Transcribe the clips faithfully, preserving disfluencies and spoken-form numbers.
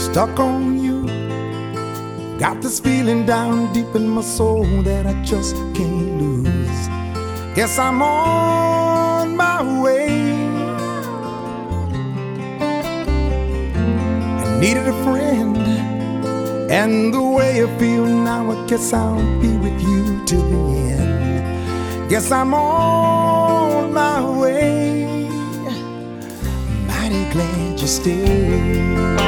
stuck on you. Got this feeling down deep in my soul that I just can't lose. Guess I'm on my way. I needed a friend, and the way I feel now, I guess I'll be with you till the end. Guess I'm on my way. Mighty glad you stayed.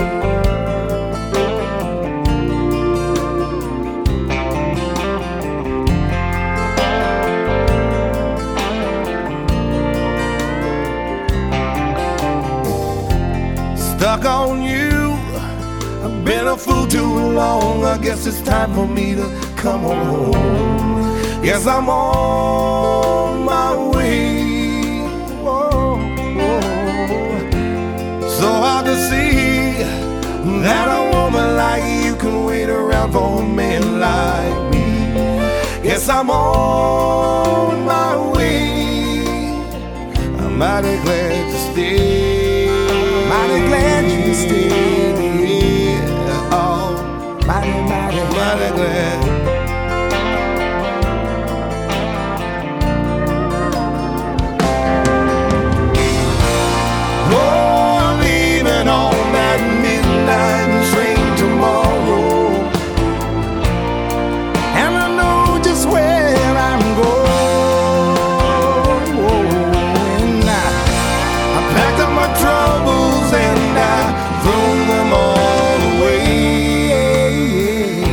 Stuck on you, I've been a fool too long. I guess it's time for me to come on home. Yes, I'm on my way. Whoa, whoa. So hard to see that a woman like you can wait around for a man like me. Yes, I'm on my way. I'm mighty glad to stay. Mighty glad you stayed. Oh, mighty, mighty, mighty glad. Oh, I'm leaving on that midnight train tomorrow, and I know just where I'm going. I, I packed up my troubles and I throw them all away.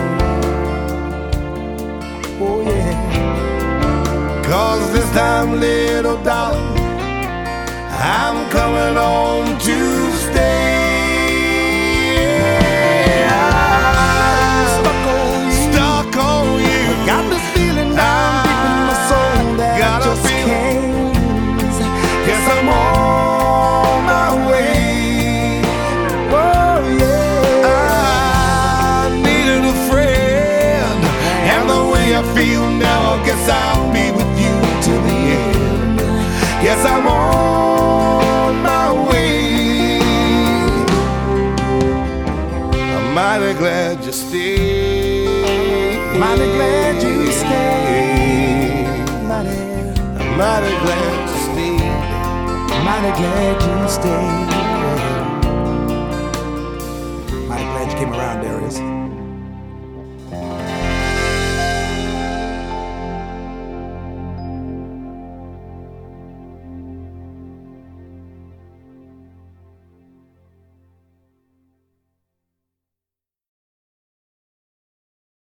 Oh yeah. Cause this time, little darling, I'm coming home to stay. I'm stuck on you. Stuck on you. Got this feeling down deep in my soul that I just can't lose. Guess I'm on my way. Oh yeah. I needed a friend, and the way I feel now, I guess I'll be with you till the end. Yes, I'm on my way. I'm mighty glad you stayed. Mighty glad you stayed. Mighty, I'm mighty glad you stayed. Mighty glad you stayed.